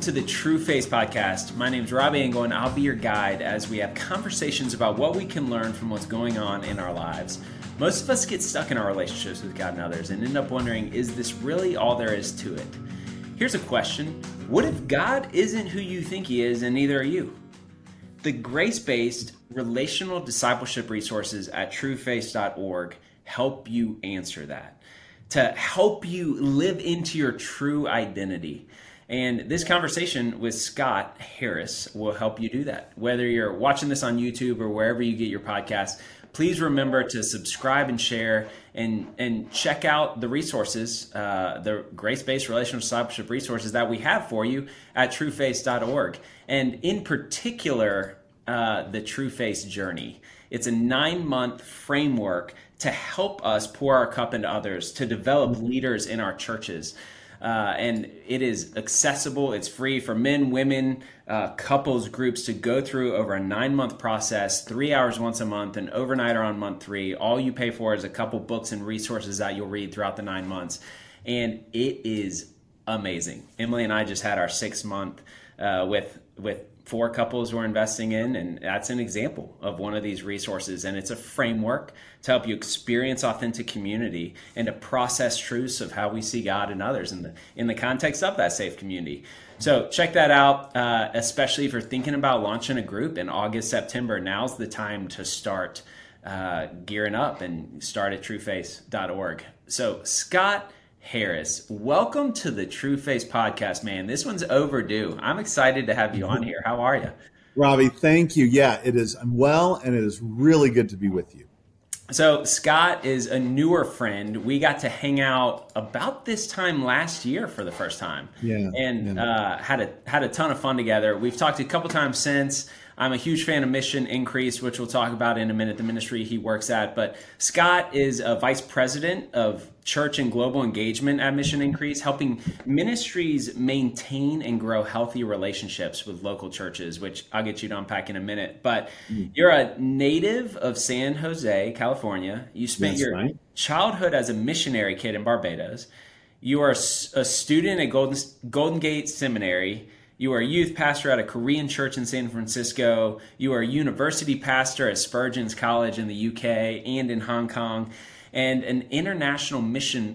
to the True Faith Podcast. My name's Robbie Engel, and I'll be your guide as we have conversations about what we can learn from what's going on in our lives. Most of us get stuck in our relationships with God and others and end up wondering, is this really all there is to it? Here's a question. What if God isn't who you think he is, and neither are you? The grace-based relational discipleship resources at truefaith.org help you answer that, to help you live into your true identity. And this conversation with Scott Harris will help you do that. Whether you're watching this on YouTube or wherever you get your podcasts, please remember to subscribe and share and check out the resources, the grace-based relational discipleship resources that we have for you at truefaith.org. And in particular, the True Faith Journey. It's a 9-month framework to help us pour our cup into others, to develop leaders in our churches. And it is accessible. It's free for men, women, couples, groups to go through over a 9-month process, 3 hours once a month, and overnighter on month 3. All you pay for is a couple books and resources that you'll read throughout the 9 months. And it is amazing. Emily and I just had our 6th month with 4 couples we're investing in, and that's an example of one of these resources. And it's a framework to help you experience authentic community and to process truths of how we see God and others in the context of that safe community. So check that out, especially if you're thinking about launching a group in August, September. Now's the time to start gearing up and start at truefaith.org. So Scott Harris, welcome to the True Faith Podcast, man. This one's overdue. I'm excited to have you on here. How are you? Robbie, thank you. Yeah, it is. I'm well, and it is really good to be with you. So Scott is a newer friend. We got to hang out about this time last year for the first time. Had a ton of fun together. We've talked a couple times since. I'm a huge fan of Mission Increase, which we'll talk about in a minute, the ministry he works at. But Scott is a vice president of church and global engagement at Mission Increase, helping ministries maintain and grow healthy relationships with local churches, which I'll get you to unpack in a minute. But you're a native of San Jose, California. You spent your childhood as a missionary kid in Barbados. You are a student at Golden Gate Seminary. You are a youth pastor at a Korean church in San Francisco. You are a university pastor at Spurgeon's College in the UK and in Hong Kong, and an International Mission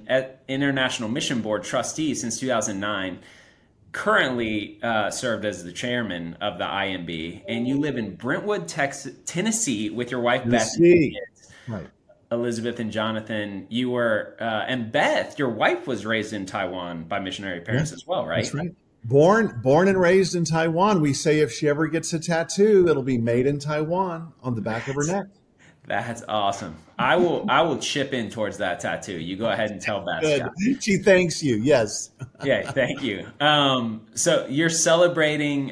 Board trustee since 2009. Currently served as the chairman of the IMB, and you live in Brentwood, Tennessee, with your wife Beth. Right. Elizabeth and Jonathan. You were and Beth, your wife, was raised in Taiwan by missionary parents as well, right? That's right. Born and raised in Taiwan. We say if she ever gets a tattoo, it'll be made in Taiwan on the back of her neck. That's awesome. I will chip in towards that tattoo. You go ahead and tell Beth. Good. She thanks you. Yes. Yeah, thank you. So you're celebrating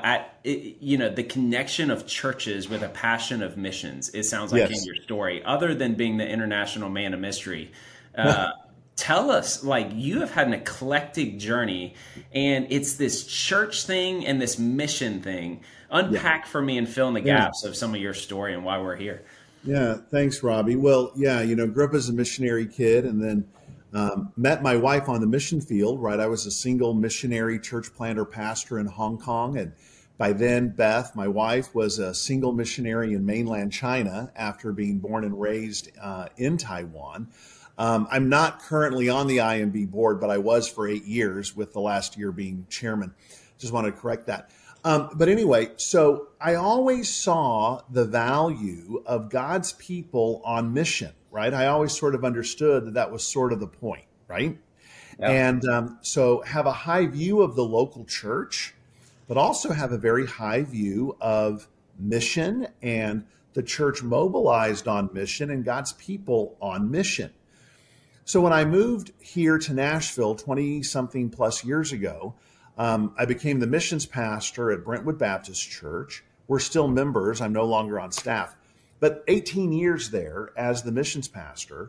the connection of churches with a passion of missions. It sounds like in your story, other than being the international man of mystery. Tell us, you have had an eclectic journey, and it's this church thing and this mission thing. Unpack for me and fill in the gaps of some of your story and why we're here. Yeah, thanks, Robbie. Well, grew up as a missionary kid, and then met my wife on the mission field, right? I was a single missionary church planter pastor in Hong Kong, and by then, Beth, my wife, was a single missionary in mainland China after being born and raised in Taiwan. I'm not currently on the IMB board, but I was for 8 years, with the last year being chairman. Just want to correct that. But anyway, so I always saw the value of God's people on mission, right? I always sort of understood that was sort of the point, right? Yeah. And so have a high view of the local church, but also have a very high view of mission and the church mobilized on mission and God's people on mission. So when I moved here to Nashville 20-something plus years ago, I became the missions pastor at Brentwood Baptist Church. We're still members. I'm no longer on staff. But 18 years there as the missions pastor,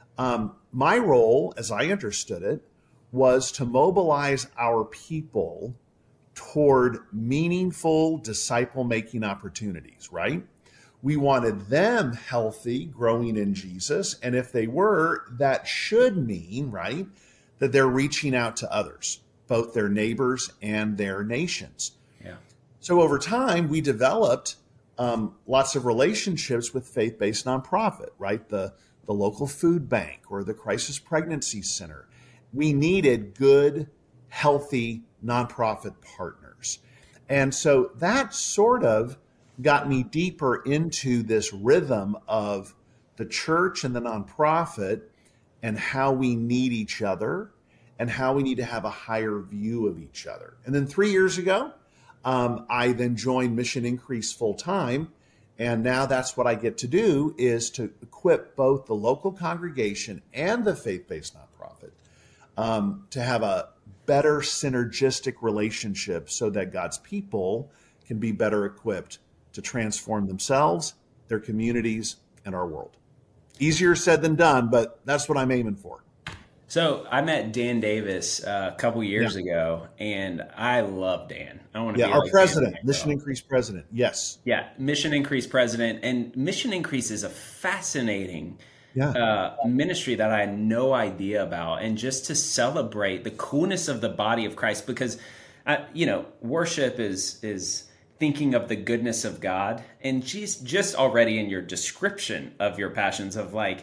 my role, as I understood it, was to mobilize our people toward meaningful disciple-making opportunities, right? We wanted them healthy, growing in Jesus. And if they were, that should mean, right, that they're reaching out to others. both their neighbors and their nations. Yeah. So over time, we developed lots of relationships with faith-based nonprofit, right? The local food bank or the crisis pregnancy center. We needed good, healthy nonprofit partners. And so that sort of got me deeper into this rhythm of the church and the nonprofit and how we need each other and how we need to have a higher view of each other. And then 3 years ago, I then joined Mission Increase full time. And now that's what I get to do, is to equip both the local congregation and the faith-based nonprofit to have a better synergistic relationship so that God's people can be better equipped to transform themselves, their communities, and our world. Easier said than done, but that's what I'm aiming for. So I met Dan Davis a couple years ago, and I love Dan. I want to be our like president, Dan, Mission Increase president. Yes. Yeah, Mission Increase president. And Mission Increase is a fascinating ministry that I had no idea about. And just to celebrate the coolness of the body of Christ, because, worship is thinking of the goodness of God. And just already in your description of your passions of like,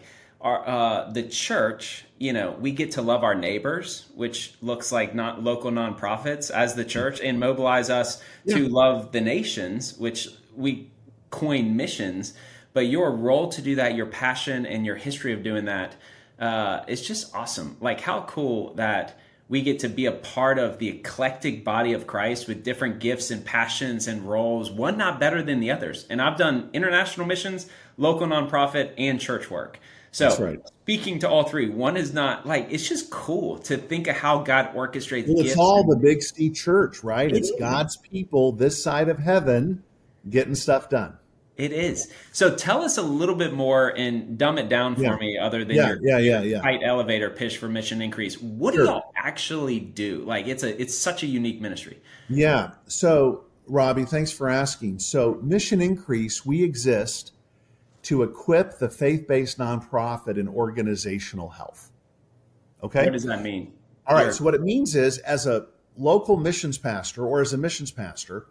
the church, we get to love our neighbors, which looks like not local nonprofits as the church, and mobilize us to love the nations, which we coin missions. But your role to do that, your passion and your history of doing that, is just awesome. Like, how cool that we get to be a part of the eclectic body of Christ with different gifts and passions and roles, one not better than the others. And I've done international missions, local nonprofit, and church work. So speaking to all three, one is not like, it's just cool to think of how God orchestrates. Well, it's all the Big C church, right? It's God's people this side of heaven getting stuff done. It is. So tell us a little bit more and dumb it down for me, other than your tight elevator pitch for Mission Increase. What do y'all actually do? Like, it's such a unique ministry. Yeah. So Robbie, thanks for asking. So Mission Increase, we exist to equip the faith-based nonprofit in organizational health. Okay? What does that mean? All right. So what it means is, as a local missions pastor or as a missions pastor,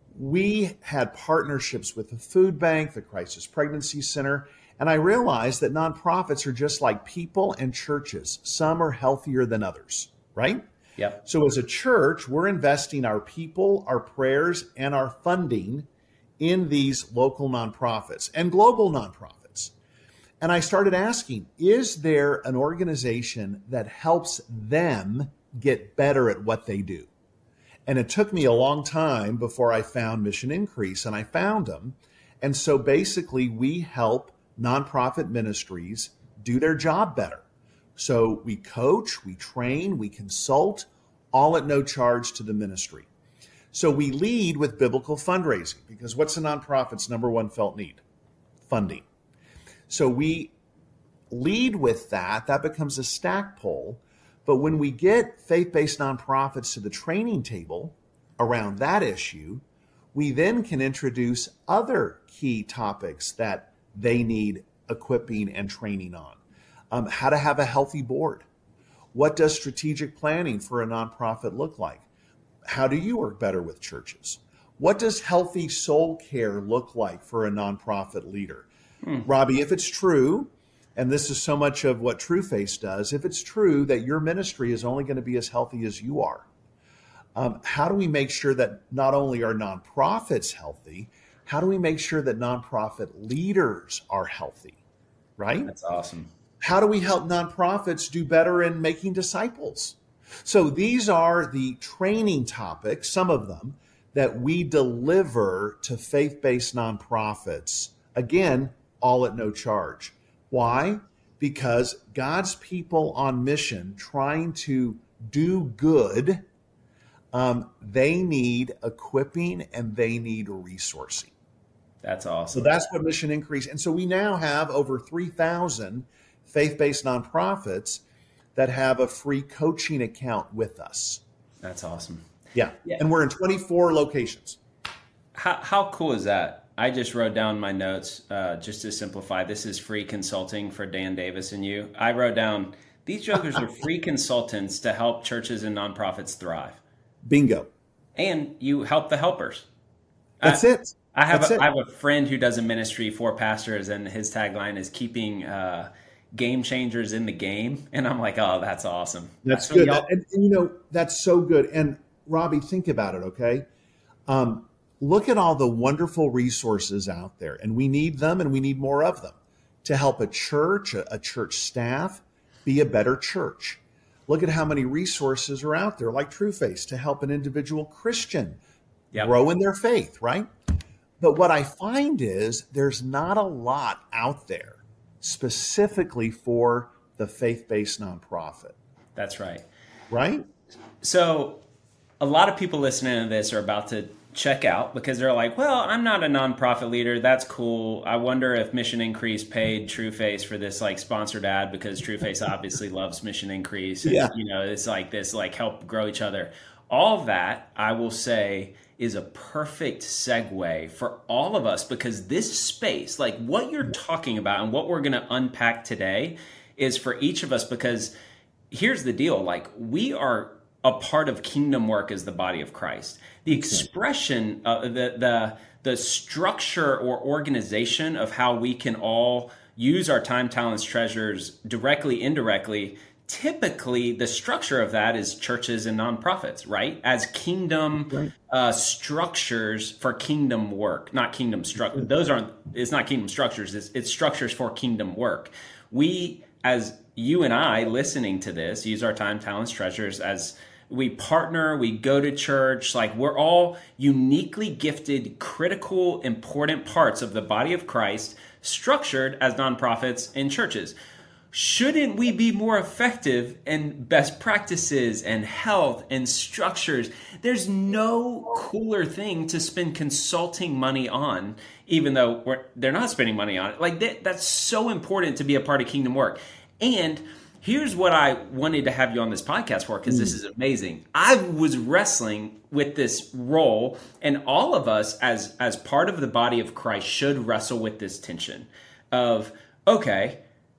we had partnerships with the food bank, the crisis pregnancy center, and I realized that nonprofits are just like people and churches. Some are healthier than others, right? Yep. So as a church, we're investing our people, our prayers, and our funding in these local nonprofits and global nonprofits. And I started asking, is there an organization that helps them get better at what they do? And it took me a long time before I found Mission Increase, and I found them. And so basically we help nonprofit ministries do their job better. So we coach, we train, we consult, all at no charge to the ministry. So we lead with biblical fundraising, because what's a nonprofit's number one felt need? Funding. So we lead with that. That becomes a stack pole. But when we get faith-based nonprofits to the training table around that issue, we then can introduce other key topics that they need equipping and training on. How to have a healthy board. What does strategic planning for a nonprofit look like? How do you work better with churches? What does healthy soul care look like for a nonprofit leader? Robbie, if it's true, and this is so much of what TrueFace does, if it's true that your ministry is only going to be as healthy as you are, how do we make sure that not only are nonprofits healthy, how do we make sure that nonprofit leaders are healthy, right? That's awesome. How do we help nonprofits do better in making disciples? So these are the training topics, some of them, that we deliver to faith-based nonprofits. Again, all at no charge. Why? Because God's people on mission trying to do good, they need equipping and they need resourcing. That's awesome. So that's what Mission Increase. And so we now have over 3,000 faith-based nonprofits that have a free coaching account with us. That's awesome. Yeah. And we're in 24 locations. How cool is that? I just wrote down my notes just to simplify. This is free consulting for Dan Davis and you. I wrote down These jokers are free consultants to help churches and nonprofits thrive. Bingo. And you help the helpers. That's it. I have a friend who does a ministry for pastors, and his tagline is keeping game changers in the game. And I'm like, oh, that's awesome. That's good. And that's so good. And Robbie, think about it, okay? Look at all the wonderful resources out there, and we need them, and we need more of them to help a church staff be a better church. Look at how many resources are out there, like TrueFace, to help an individual Christian grow in their faith, right? But what I find is there's not a lot out there specifically for the faith-based nonprofit. That's right. Right? So a lot of people listening to this are about to check out because they're like, well, I'm not a nonprofit leader. That's cool. I wonder if Mission Increase paid TrueFace for this like sponsored ad, because TrueFace obviously loves Mission Increase. And, it's like this, like help grow each other. All that, I will say, is a perfect segue for all of us, because this space, like what you're talking about and what we're going to unpack today, is for each of us, because here's the deal. Like, we are a part of kingdom work as the body of Christ. The expression, the structure or organization of how we can all use our time, talents, treasures directly, indirectly. Typically, the structure of that is churches and nonprofits, right? As kingdom structures for kingdom work, not kingdom structure. It's not kingdom structures. It's structures for kingdom work. We, as you and I listening to this, use our time, talents, treasures as we partner, we go to church. Like, we're all uniquely gifted, critical, important parts of the body of Christ, structured as nonprofits and churches. Shouldn't we be more effective in best practices and health and structures? There's no cooler thing to spend consulting money on, even though they're not spending money on it. Like, that's so important to be a part of kingdom work. And here's what I wanted to have you on this podcast for, because this is amazing. I was wrestling with this role, and all of us as part of the body of Christ should wrestle with this tension of, okay,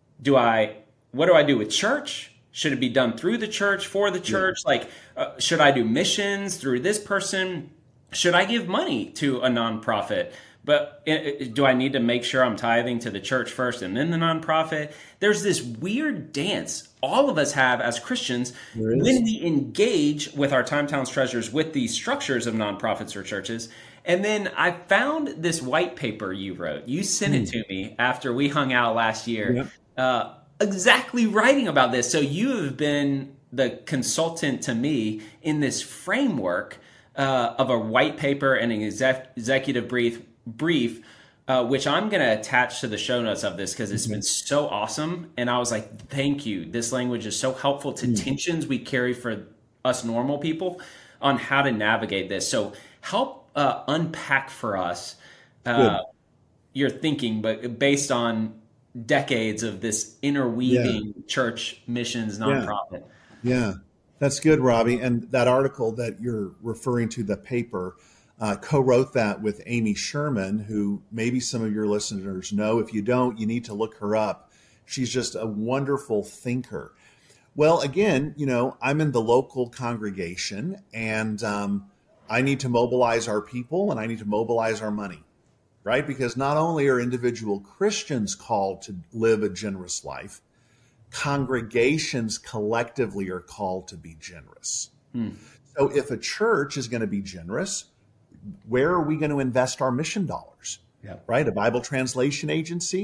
what do I do with church? Should it be done through the church, for the church? Like, should I do missions through this person? Should I give money to a nonprofit? But do I need to make sure I'm tithing to the church first and then the nonprofit? There's this weird dance all of us have as Christians when we engage with our time, talents, treasures with these structures of nonprofits or churches. And then I found this white paper you wrote. You sent it to me after we hung out last year. Exactly writing about this. So you have been the consultant to me in this framework of a white paper and an executive brief, which I'm going to attach to the show notes of this, because it's been so awesome. And I was like, thank you. This language is so helpful to tensions we carry for us normal people on how to navigate this. So help unpack for us your thinking, but based on decades of this interweaving church, missions, nonprofit. Yeah, that's good, Robbie. And that article that you're referring to, the paper, co-wrote that with Amy Sherman, who maybe some of your listeners know. If you don't, you need to look her up. She's just a wonderful thinker. Well, again, I'm in the local congregation, and I need to mobilize our people, and I need to mobilize our money. Right? Because not only are individual Christians called to live a generous life, congregations collectively are called to be generous. So if a church is going to be generous, where are we going to invest our mission dollars? Right? A Bible translation agency,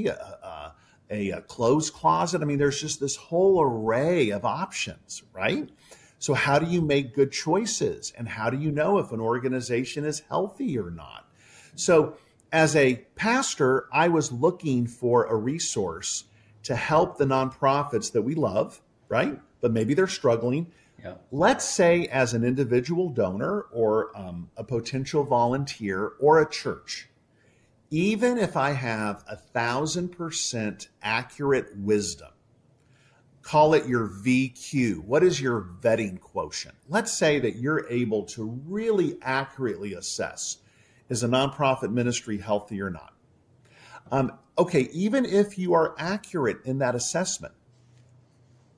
a clothes closet. I mean, there's just this whole array of options, right? So how do you make good choices? And how do you know if an organization is healthy or not? So as a pastor, I was looking for a resource to help the nonprofits that we love, right? But maybe they're struggling. Let's say as an individual donor or a potential volunteer or a church, even if I have 1,000% accurate wisdom, call it your VQ. What is your vetting quotient? Let's say that you're able to really accurately assess, is a nonprofit ministry healthy or not? Okay, even if you are accurate in that assessment,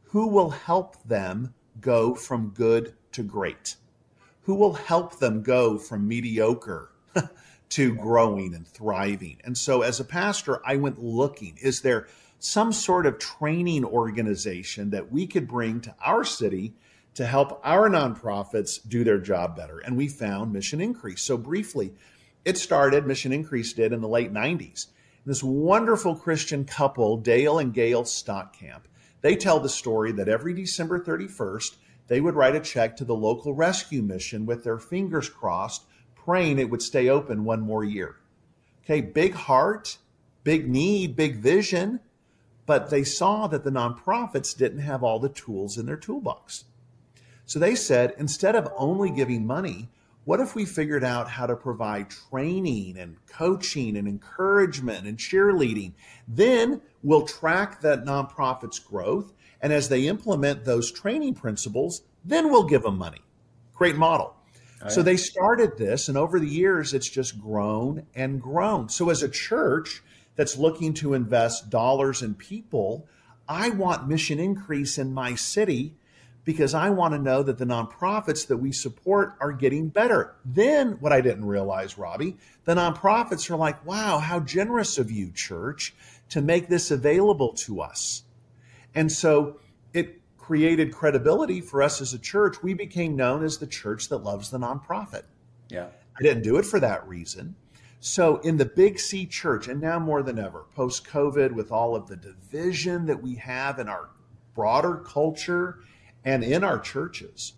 who will help them go from good to great? Who will help them go from mediocre to growing and thriving? And so as a pastor, I went looking, is there some sort of training organization that we could bring to our city to help our nonprofits do their job better? And we found Mission Increase. So briefly, Mission Increase did in the late 90s. This wonderful Christian couple, Dale and Gail Stockamp, they tell the story that every December 31st, they would write a check to the local rescue mission with their fingers crossed, praying it would stay open one more year. Okay, big heart, big need, big vision, but they saw that the nonprofits didn't have all the tools in their toolbox. So they said, instead of only giving money, what if we figured out how to provide training and coaching and encouragement and cheerleading? Then we'll track that nonprofit's growth. And as they implement those training principles, then we'll give them money. Great model. So they started this, and over the years, it's just grown and grown. So as a church that's looking to invest dollars in people, I want Mission Increase in my city because I want to know that the nonprofits that we support are getting better. Then what I didn't realize, Robbie, the nonprofits are like, wow, how generous of you, church, to make this available to us. And so it created credibility for us as a church. We became known as the church that loves the nonprofit. Yeah. I didn't do it for that reason. So in the Big C church, and now more than ever, post-COVID, with all of the division that we have in our broader culture and in our churches,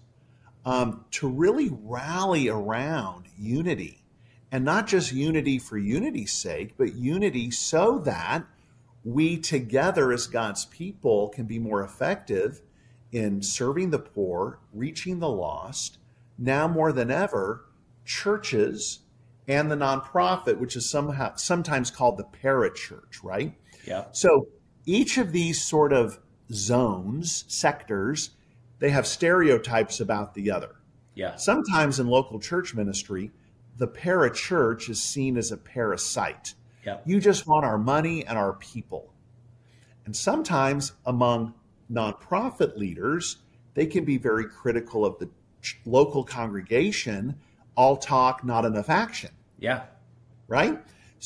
to really rally around unity, and not just unity for unity's sake, but unity so that we together as God's people can be more effective in serving the poor, reaching the lost. Now more than ever, churches and the nonprofit, which is sometimes called the parachurch, right? Yeah. So each of these sort of zones, sectors, they have stereotypes about the other. Yeah. Sometimes in local church ministry, the parachurch is seen as a parasite. Yeah. You just want our money and our people. And sometimes among nonprofit leaders, they can be very critical of the local congregation, all talk, not enough action. Yeah. Right?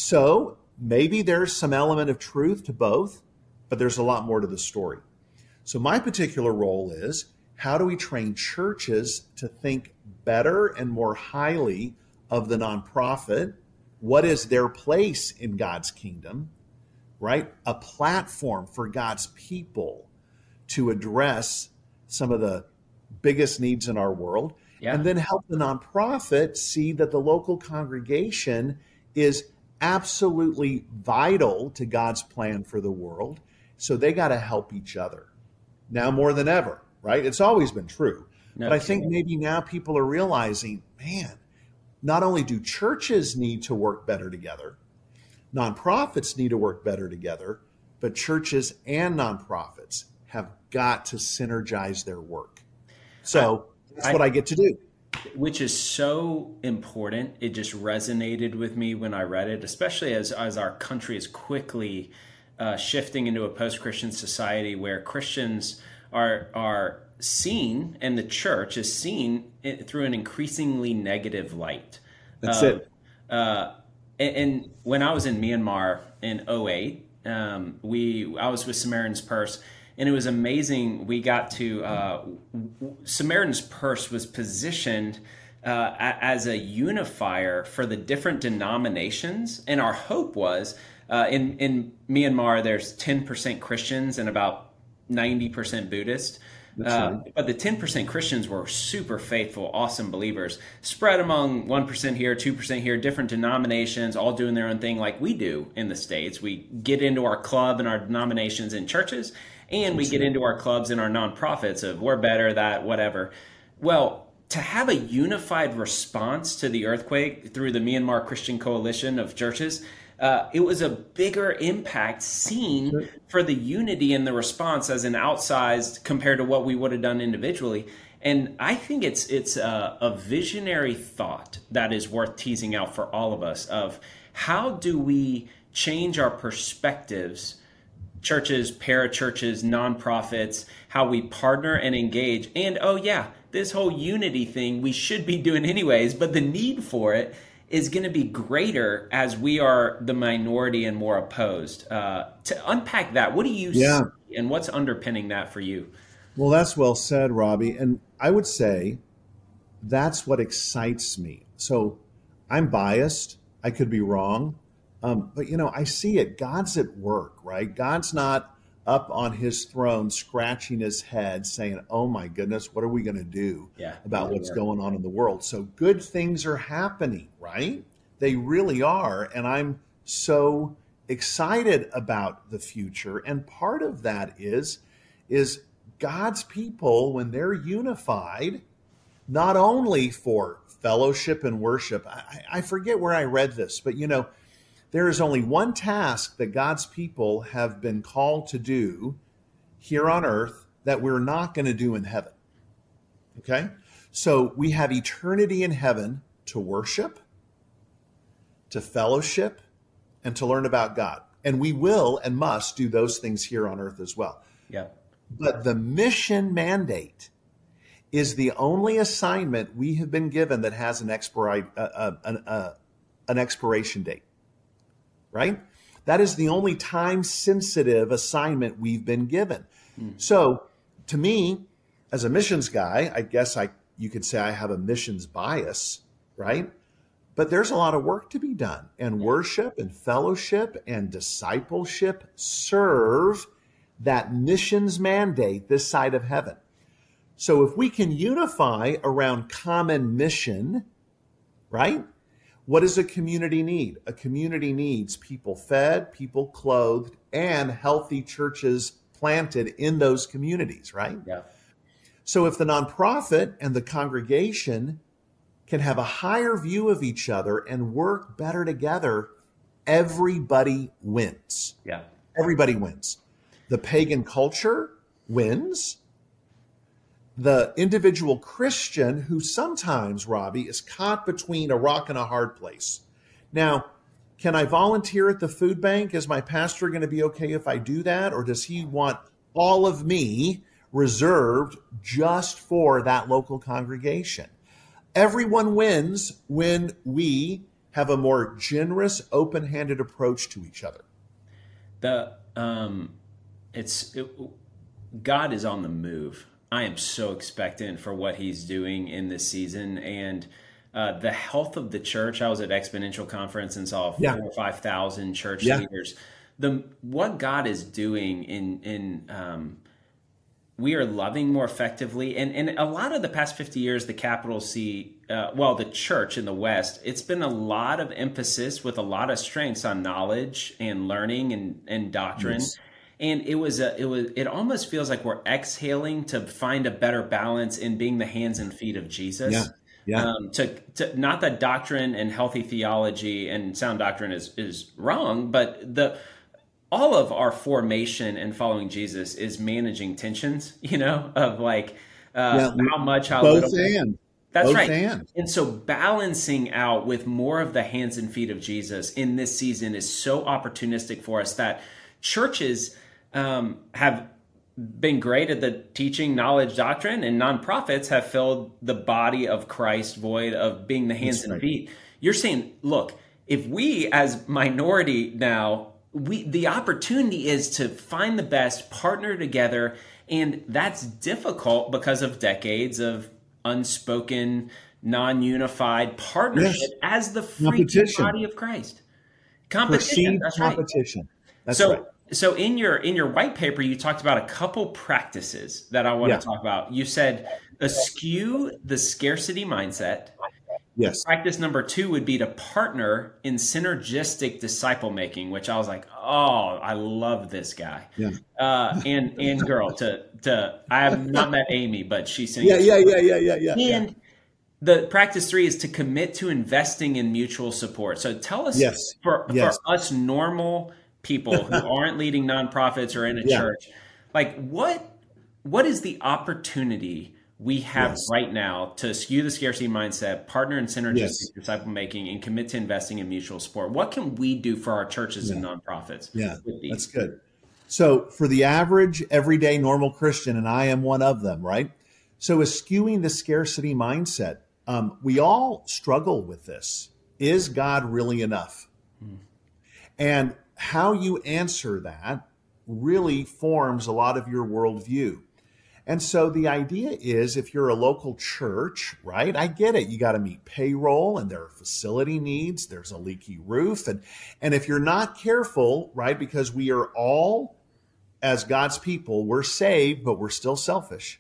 So maybe there's some element of truth to both, but there's a lot more to the story. So my particular role is, how do we train churches to think better and more highly of the nonprofit? What is their place in God's kingdom, right? A platform for God's people to address some of the biggest needs in our world. Yeah. And then help the nonprofit see that the local congregation is absolutely vital to God's plan for the world. So they got to help each other now more than ever, right? It's always been true. No, but I think maybe now people are realizing, man, not only do churches need to work better together, nonprofits need to work better together, but churches and nonprofits have got to synergize their work. So that's what I get to do. Which is so important. It just resonated with me when I read it, especially as our country is quickly shifting into a post-Christian society where Christians are seen, and the church is seen through an increasingly negative light. That's it. And when I was in Myanmar in 2008, I was with Samaritan's Purse, and it was amazing. We got to Samaritan's Purse was positioned as a unifier for the different denominations, and our hope was in Myanmar there's 10% Christians and about 90% Buddhist. Right. But the 10% Christians were super faithful, awesome believers, spread among 1% here, 2% here, different denominations, all doing their own thing like we do in the States. We get into our club and our denominations in churches, and we get into our clubs and our nonprofits of we're better, that, whatever. Well, to have a unified response to the earthquake through the Myanmar Christian Coalition of churches, it was a bigger impact seen for the unity and the response as an outsized compared to what we would have done individually. And I think it's a visionary thought that is worth teasing out for all of us of how do we change our perspectives churches, parachurches, nonprofits, how we partner and engage. And oh yeah, this whole unity thing we should be doing anyways, but the need for it is going to be greater as we are the minority and more opposed. To unpack that, what do you see and what's underpinning that for you? Well, that's well said, Robbie. And I would say that's what excites me. So I'm biased. I could be wrong. But, I see it. God's at work, right? God's not up on his throne, scratching his head saying, oh my goodness, what are we going to do about what's going on in the world? So good things are happening, right? They really are. And I'm so excited about the future. And part of that is God's people, when they're unified, not only for fellowship and worship. I forget where I read this, but there is only one task that God's people have been called to do here on earth that we're not going to do in heaven. Okay? So we have eternity in heaven to worship, to fellowship, and to learn about God. And we will and must do those things here on earth as well. Yeah. But the mission mandate is the only assignment we have been given that has an expiration date, right? That is the only time-sensitive assignment we've been given. So to me, as a missions guy, I guess you could say I have a missions bias, right? But there's a lot of work to be done, and worship and fellowship and discipleship serve that missions mandate this side of heaven. So if we can unify around common mission, right? What does a community need? A community needs people fed, people clothed, and healthy churches planted in those communities, right? Yeah. So if the nonprofit and the congregation can have a higher view of each other and work better together, everybody wins. Yeah. Everybody wins. The pagan culture wins. The individual Christian who sometimes, Robbie, is caught between a rock and a hard place. Now, can I volunteer at the food bank? Is my pastor going to be okay if I do that? Or does he want all of me reserved just for that local congregation? Everyone wins when we have a more generous, open-handed approach to each other. God is on the move. I am so expectant for what he's doing in this season, and the health of the church. I was at Exponential Conference and saw 4,000 or 5,000 church leaders. What God is doing in we are loving more effectively, and a lot of the past 50 years, the capital C, the church in the West, it's been a lot of emphasis with a lot of strengths on knowledge and learning and doctrine. Yes. And it almost feels like we're exhaling to find a better balance in being the hands and feet of Jesus. Yeah. To not that doctrine and healthy theology and sound doctrine is wrong, but all of our formation and following Jesus is managing tensions, of like how much, how both little. And. That's both right. And so balancing out with more of the hands and feet of Jesus in this season is so opportunistic for us that churches have been great at the teaching knowledge doctrine, and nonprofits have filled the body of Christ void of being the hands and feet. You're saying, look, if we as minority now, the opportunity is to find the best, partner together, and that's difficult because of decades of unspoken, non-unified partnership as the free body of Christ. Competition. That's competition. Right. That's right. So in your white paper, you talked about a couple practices that I want to talk about. You said eschew the scarcity mindset. Yes. Practice number 2 would be to partner in synergistic disciple making, which I was like, oh, I love this guy. Yeah. And girl, I have not met Amy, but she sings. Yeah. And the practice 3 is to commit to investing in mutual support. So tell us for us normal people who aren't leading nonprofits or in a church, like what is the opportunity we have right now to eschew the scarcity mindset, partner in synergistic disciple making, and commit to investing in mutual support? What can we do for our churches and nonprofits? Yeah, that's good. So for the average, everyday, normal Christian, and I am one of them, right? So eschewing the scarcity mindset, we all struggle with this. Is God really enough? And how you answer that really forms a lot of your worldview. And so the idea is, if you're a local church, right, I get it. You got to meet payroll and there are facility needs. There's a leaky roof. And if you're not careful, right, because we are all, as God's people, we're saved, but we're still selfish.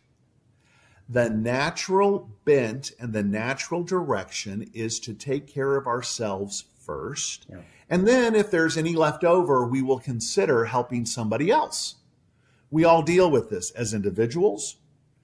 The natural bent and the natural direction is to take care of ourselves first. Yeah. And then if there's any left over, we will consider helping somebody else. We all deal with this as individuals,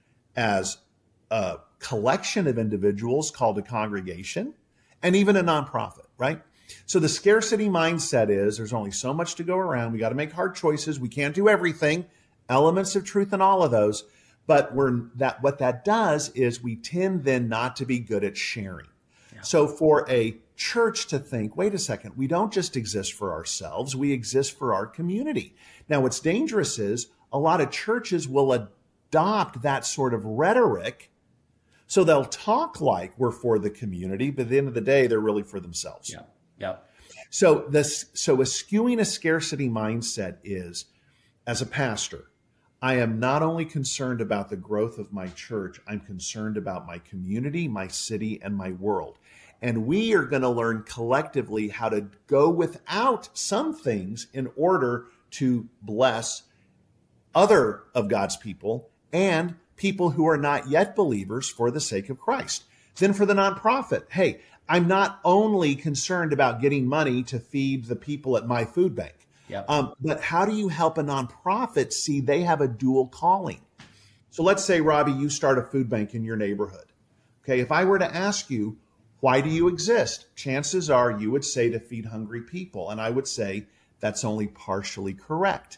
as a collection of individuals called a congregation, and even a nonprofit, right? So the scarcity mindset is there's only so much to go around. We got to make hard choices. We can't do everything. Elements of truth in all of those. But what that does is we tend then not to be good at sharing. Yeah. So for a church to think, wait a second, we don't just exist for ourselves, we exist for our community. Now, what's dangerous is a lot of churches will adopt that sort of rhetoric. So they'll talk like we're for the community, but at the end of the day, they're really for themselves. Yeah. Yeah. So eschewing a scarcity mindset is, as a pastor, I am not only concerned about the growth of my church, I'm concerned about my community, my city, and my world. And we are going to learn collectively how to go without some things in order to bless other of God's people and people who are not yet believers for the sake of Christ. Then for the nonprofit, hey, I'm not only concerned about getting money to feed the people at my food bank. Yep. But how do you help a nonprofit see they have a dual calling? So let's say, Robbie, you start a food bank in your neighborhood. Okay, if I were to ask you, why do you exist? Chances are you would say to feed hungry people. And I would say that's only partially correct.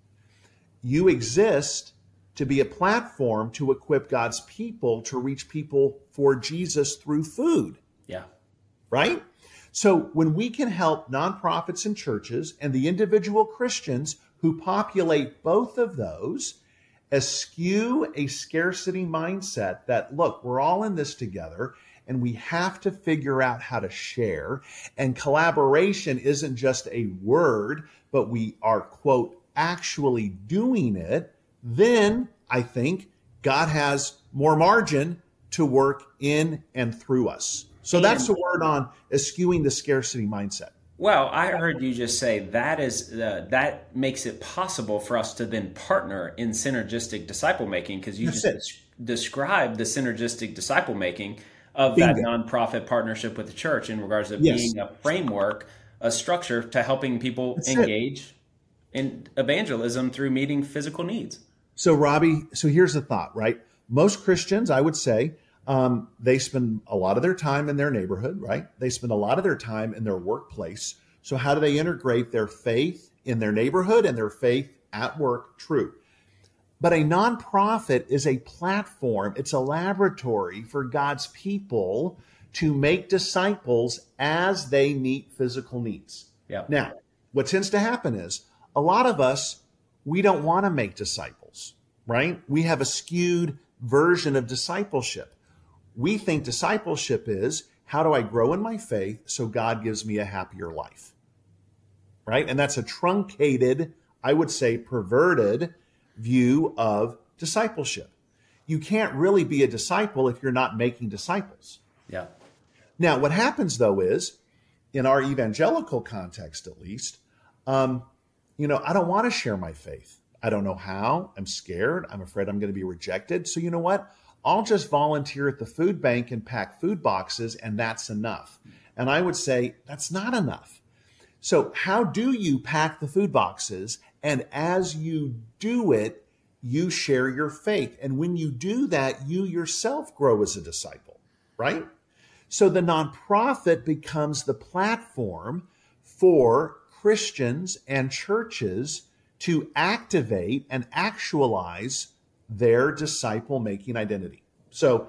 You exist to be a platform to equip God's people to reach people for Jesus through food. Yeah. Right? So when we can help nonprofits and churches and the individual Christians who populate both of those eschew a scarcity mindset that, look, we're all in this together and we have to figure out how to share. And collaboration isn't just a word, but we are, quote, actually doing it. Then I think God has more margin to work in and through us. So that's the word on eschewing the scarcity mindset. Well, I heard you just say that makes it possible for us to then partner in synergistic disciple making, because you described the synergistic disciple making of that nonprofit partnership with the church in regards to being a framework, a structure to helping people engage in evangelism through meeting physical needs. So, Robbie, here's the thought, right? Most Christians, I would say, they spend a lot of their time in their neighborhood, right? They spend a lot of their time in their workplace. So how do they integrate their faith in their neighborhood and their faith at work? True. But a nonprofit is a platform. It's a laboratory for God's people to make disciples as they meet physical needs. Yeah. Now, what tends to happen is a lot of us, we don't want to make disciples, right? We have a skewed version of discipleship. We think discipleship is, how do I grow in my faith so God gives me a happier life, right? And that's a truncated, I would say perverted view of discipleship. You can't really be a disciple if you're not making disciples. Yeah. Now, what happens though is, in our evangelical context at least, I don't want to share my faith. I don't know how. I'm scared. I'm afraid I'm going to be rejected. So you know what? I'll just volunteer at the food bank and pack food boxes, and that's enough. And I would say that's not enough. So how do you pack the food boxes? And as you do it, you share your faith. And when you do that, you yourself grow as a disciple, right? So the nonprofit becomes the platform for Christians and churches to activate and actualize their disciple-making identity. So,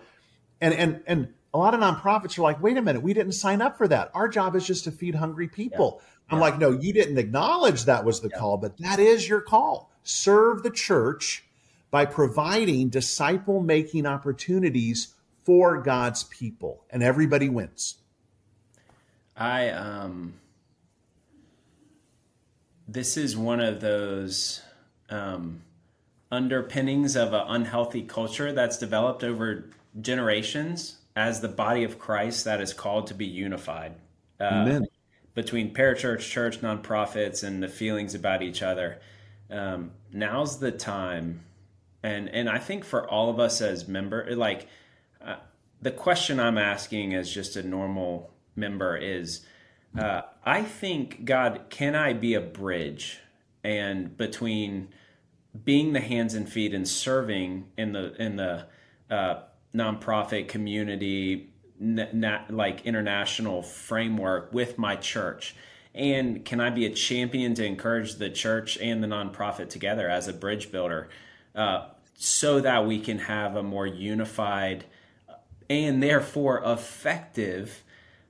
and a lot of nonprofits are like, wait a minute, we didn't sign up for that. Our job is just to feed hungry people. Yeah. I'm like, no, you didn't acknowledge that was the call, but that is your call. serve the church by providing disciple-making opportunities for God's people, and everybody wins. This is one of those underpinnings of an unhealthy culture that's developed over generations as the body of Christ that is called to be unified. Amen. Between parachurch, church, nonprofits, and the feelings about each other. Now's the time. And I think for all of us as members, the question I'm asking as just a normal member is, I think, God, can I be a bridge and between being the hands and feet and serving in the nonprofit community, international framework with my church? And can I be a champion to encourage the church and the nonprofit together as a bridge builder, so that we can have a more unified and therefore effective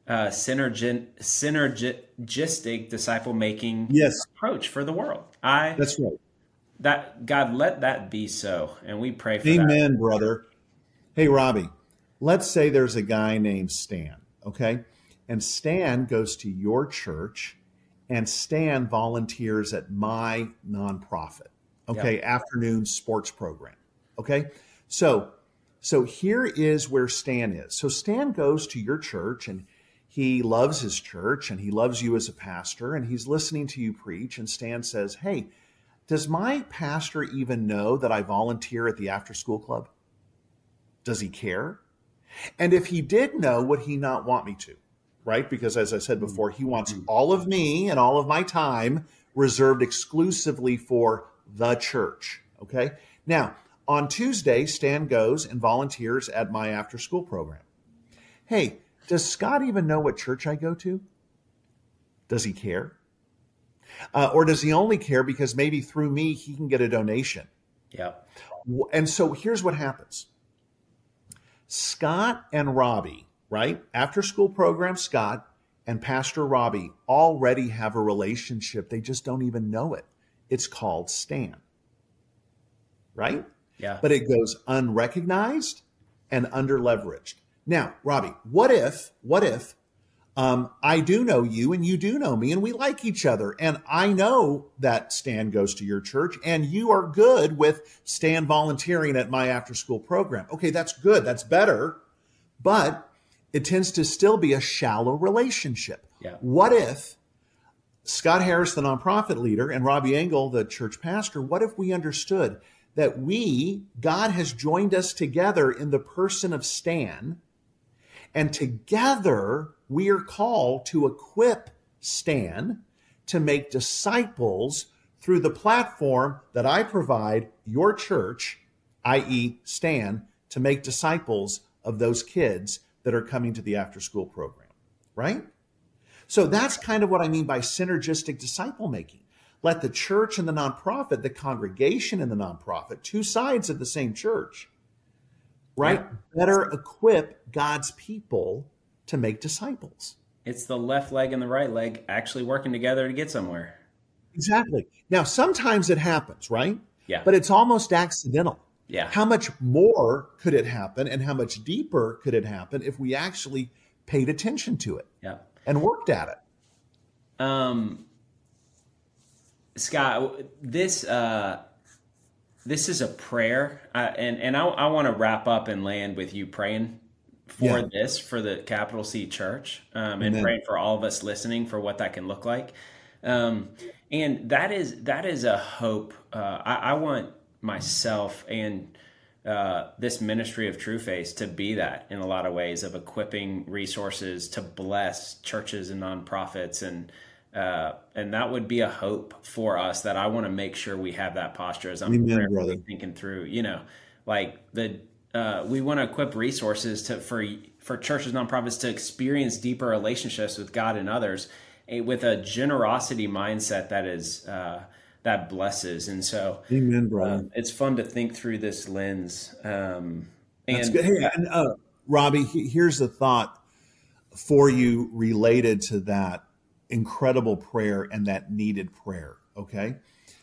synergistic disciple-making approach for the world? That's right. That God, let that be so, and we pray for that. Amen, brother. Hey, Robbie, let's say there's a guy named Stan, okay? And Stan goes to your church, and Stan volunteers at my nonprofit, okay? Yep. Afternoon sports program, okay? So here is where Stan is. So Stan goes to your church, and he loves his church, and he loves you as a pastor, and he's listening to you preach, and Stan says, hey, does my pastor even know that I volunteer at the after-school club? Does he care? And if he did know, would he not want me to? Right? Because as I said before, he wants all of me and all of my time reserved exclusively for the church. Okay? Now, on Tuesday, Stan goes and volunteers at my after-school program. Hey, does Scott even know what church I go to? Does he care? Or does he only care because maybe through me he can get a donation? Yeah. And so here's what happens. Scott and Robbie, right? After school program, Scott and Pastor Robbie already have a relationship. They just don't even know it. It's called Stan. Right? Yeah. But it goes unrecognized and underleveraged. Now, Robbie, what if I do know you and you do know me and we like each other, and I know that Stan goes to your church and you are good with Stan volunteering at my after school program? Okay, that's good. That's better. But it tends to still be a shallow relationship. Yeah. What if Scott Harris, the nonprofit leader, and Robbie Engel, the church pastor, what if we understood that God has joined us together in the person of Stan, and together we are called to equip Stan to make disciples through the platform that I provide your church, i.e. Stan, to make disciples of those kids that are coming to the after-school program, right? So that's kind of what I mean by synergistic disciple making. Let the church and the nonprofit, the congregation and the nonprofit, two sides of the same church, right? Yeah. Better equip God's people to make disciples. It's the left leg and the right leg actually working together to get somewhere. Exactly. Now, sometimes it happens, right? Yeah. But it's almost accidental. Yeah. How much more could it happen and how much deeper could it happen if we actually paid attention to it and worked at it? Scott, this is a prayer, and I want to wrap up and land with you praying for this, for the Capital C Church, and praying for all of us listening for what that can look like. And that is a hope. I want myself and this ministry of True Face to be that in a lot of ways, of equipping resources to bless churches and nonprofits, and that would be a hope for us, that I want to make sure we have that posture as I'm thinking through, we want to equip resources for churches, nonprofits to experience deeper relationships with God and others, with a generosity mindset that is, that blesses. And so Amen, brother. It's fun to think through this lens. That's good. Hey, and Robbie, here's a thought for you related to that incredible prayer and that needed prayer. Okay.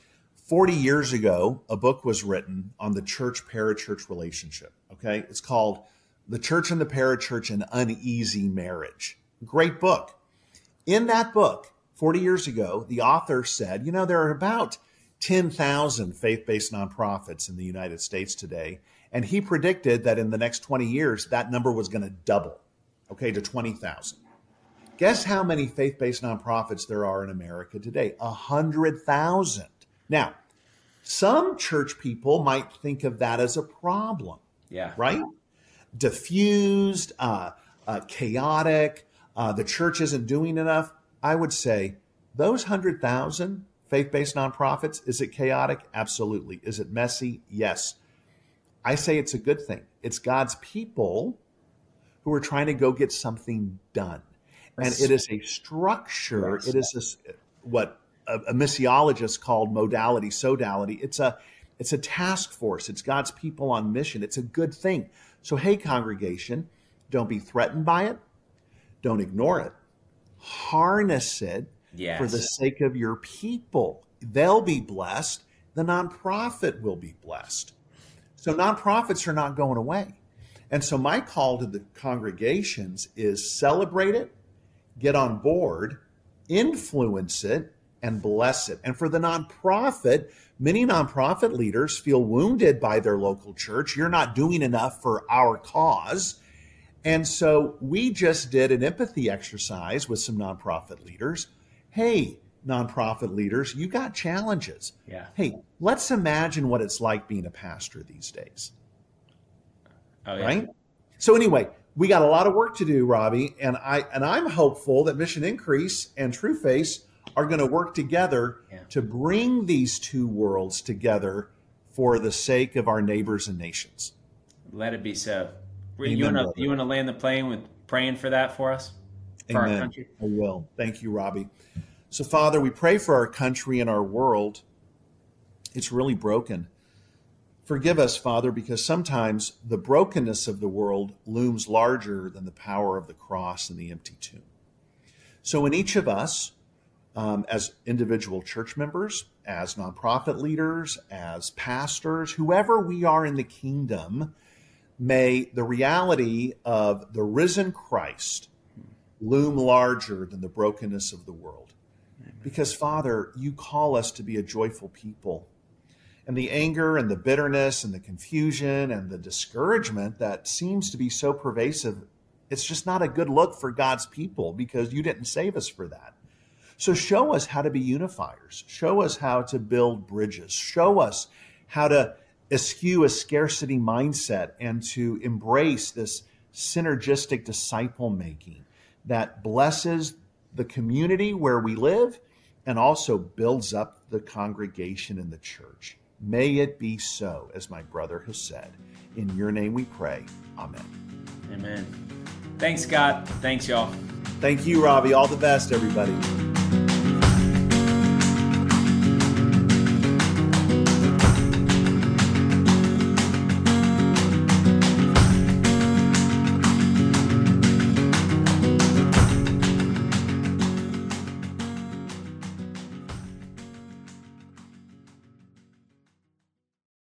40 years ago, a book was written on the church-parachurch relationship, okay? It's called The Church and the Parachurch, An Uneasy Marriage. Great book. In that book, 40 years ago, the author said, there are about 10,000 faith-based nonprofits in the United States today, and he predicted that in the next 20 years, that number was going to double, okay, to 20,000. Guess how many faith-based nonprofits there are in America today? 100,000. Now, some church people might think of that as a problem, right? Diffused, chaotic, the church isn't doing enough. I would say those 100,000 faith-based nonprofits, is it chaotic? Absolutely. Is it messy? Yes. I say it's a good thing. It's God's people who are trying to go get something done. And it is a structure. It is what a missiologist called modality, sodality. It's a task force. It's God's people on mission. It's a good thing. So, hey, congregation, don't be threatened by it. Don't ignore it. Harness it for the sake of your people. They'll be blessed. The nonprofit will be blessed. So nonprofits are not going away. And so my call to the congregations is celebrate it, get on board, influence it, and bless it. And for the nonprofit, many nonprofit leaders feel wounded by their local church. You're not doing enough for our cause. And so we just did an empathy exercise with some nonprofit leaders. Hey, nonprofit leaders, you got challenges. Hey, let's imagine what it's like being a pastor these days. Right? So anyway, we got a lot of work to do, Robbie, and I'm hopeful that Mission Increase and TrueFace are going to work together to bring these two worlds together for the sake of our neighbors and nations. Let it be so. You want to land the plane with praying for that for us? For Amen. Our country? I will. Thank you, Robbie. So, Father, we pray for our country and our world. It's really broken. Forgive us, Father, because sometimes the brokenness of the world looms larger than the power of the cross and the empty tomb. So in each of us, as individual church members, as nonprofit leaders, as pastors, whoever we are in the kingdom, may the reality of the risen Christ loom larger than the brokenness of the world. Amen. Because, Father, you call us to be a joyful people. And the anger and the bitterness and the confusion and the discouragement that seems to be so pervasive, it's just not a good look for God's people because you didn't save us for that. So show us how to be unifiers. Show us how to build bridges. Show us how to eschew a scarcity mindset and to embrace this synergistic disciple making that blesses the community where we live and also builds up the congregation in the church. May it be so, as my brother has said. In your name we pray. Amen. Amen. Thanks, Scott. Thanks, y'all. Thank you, Robbie. All the best, everybody.